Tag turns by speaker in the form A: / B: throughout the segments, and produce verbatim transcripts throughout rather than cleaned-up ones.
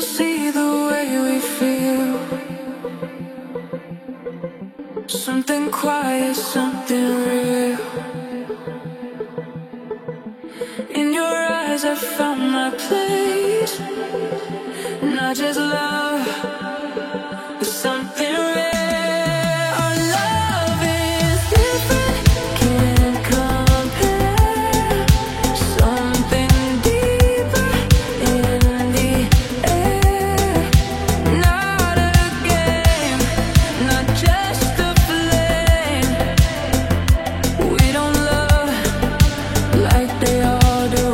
A: see the way we feel. Something quiet, something real. In your eyes I found my place. Not just love, but something rare. Our love is different, can't compare. Something deeper in the air. Not a game, not just a flame. We don't love like they all do.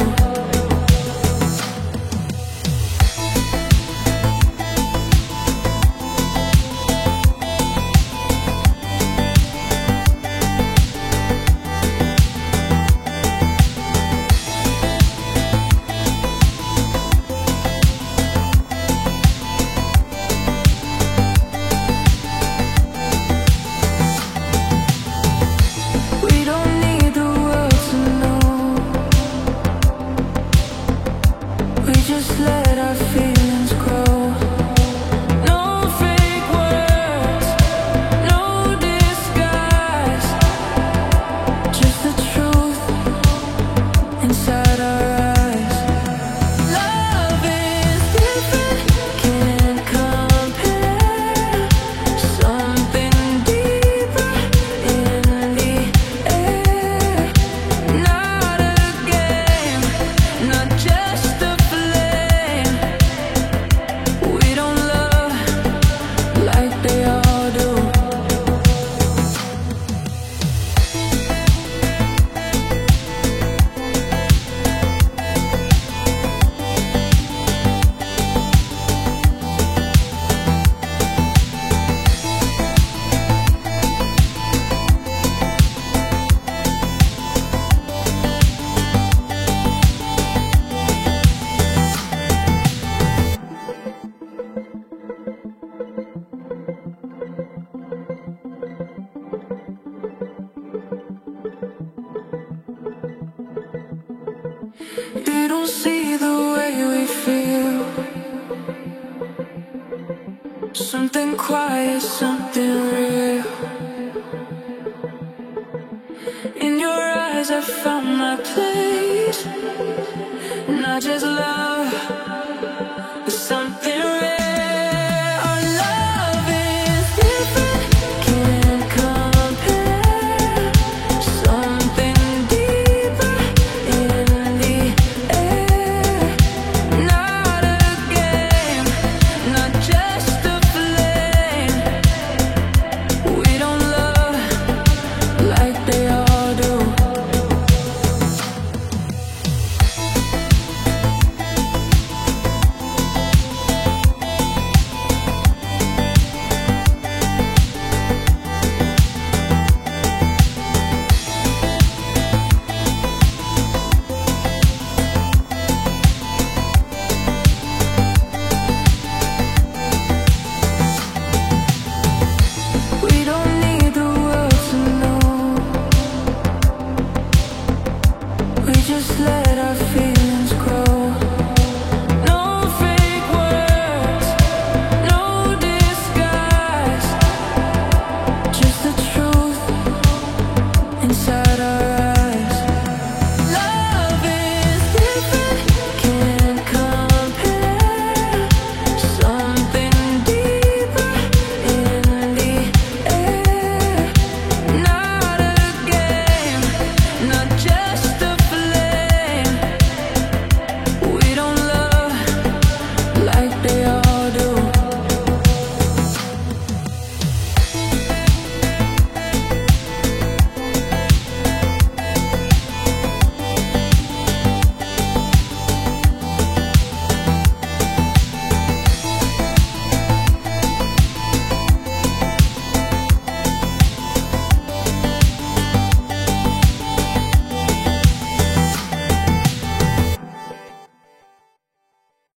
A: We don't need the world to know. We just let our feelings grow. No fake words, no disguise. Just the truth inside our eyes. Love is different, can't compare. Something deeper in the air. Not a game, not just a flame. We don't love like they all do. You don't see the way we feel. Something quiet, something real. In your eyes I found my place. Not just love, but something real.